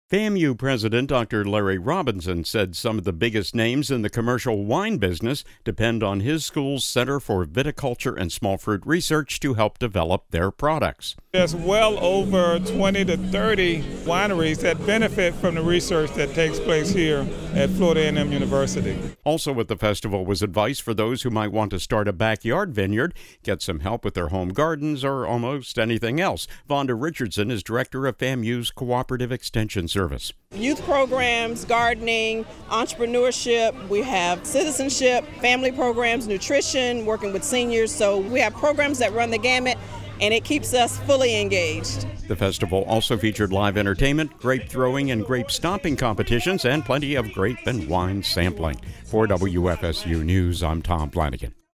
FAMU President Dr. Larry Robinson said some of the biggest names in the commercial wine business depend on his school's Center for Viticulture and Small Fruit Research to help develop their products. There's well over 20 to 30 wineries that benefit from the research that takes place here at Florida A&M University. Also at the festival was advice for those who might want to start a backyard vineyard, get some help with their home gardens, or almost anything else. Vonda Richardson is director of FAMU's Cooperative Extension Service. Youth programs, gardening, entrepreneurship, we have citizenship, family programs, nutrition, working with seniors. So we have programs that run the gamut, and it keeps us fully engaged. The festival also featured live entertainment, grape throwing and grape stomping competitions, and plenty of grape and wine sampling. For WFSU News, I'm Tom Flanagan.